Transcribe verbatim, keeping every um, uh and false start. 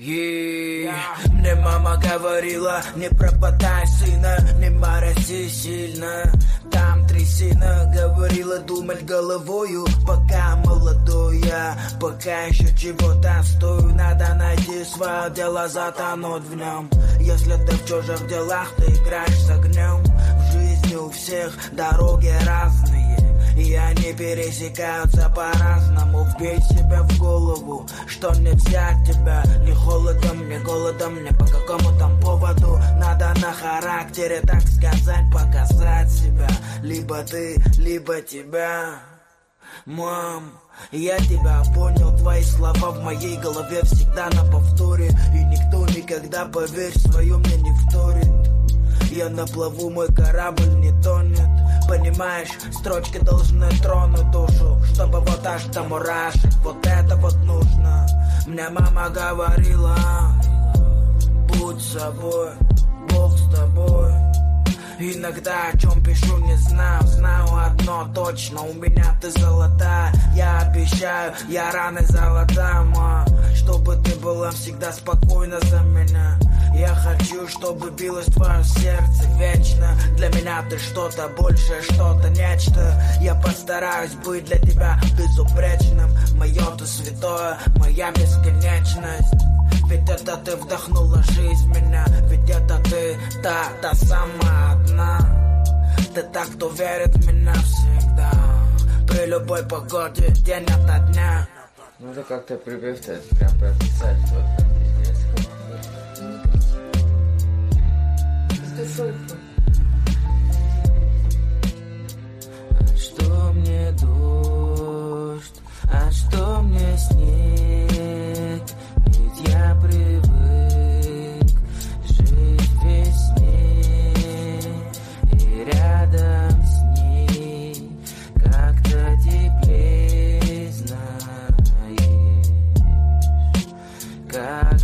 И мне мама говорила: не пропадай, сына, не морози сильно. Там трясина, говорила думать головою, пока молодой я, пока еще чего-то стою. Надо найти свое дело, затонуть в нем. Если ты в чужих делах, ты играешь с огнем. В жизни у всех дороги разные, и они пересекаются по-разному. Вбей себе в голову, что нельзя тебя ни холодом, ни голодом, ни по какому там поводу. Надо на характере, так сказать, показать себя. Либо ты, либо тебя. Мам, я тебя понял, твои слова в моей голове всегда на повторе. И никто никогда, поверь, свое мне не вторит. Я на плаву, мой корабль не тонет. Понимаешь, строчки должны тронуть душу, чтобы вот аж до мурашек, вот это вот нужно. Мне мама говорила: будь собой, Бог с тобой. Иногда о чем пишу, не знаю, знаю одно точно: у меня ты золотая. Я обещаю, я рано золотая, ма, чтобы ты была всегда спокойна за меня. Я хочу, чтобы билось твое сердце вечно. Для меня ты что-то большее, что-то нечто. Я постараюсь быть для тебя безупречным. Мое ты святое, моя бесконечность. Ведь это ты вдохнула жизнь в меня. Ведь это ты, та, та самая одна. Ты так, кто верит в меня всегда. При любой погоде, день ото дня. Нужно как-то припев-то прям прописать. Вот там пиздец. А что мне дождь, а что мне снег? Ведь я привык жить в весне, и рядом с ней как-то теплее, знаешь, как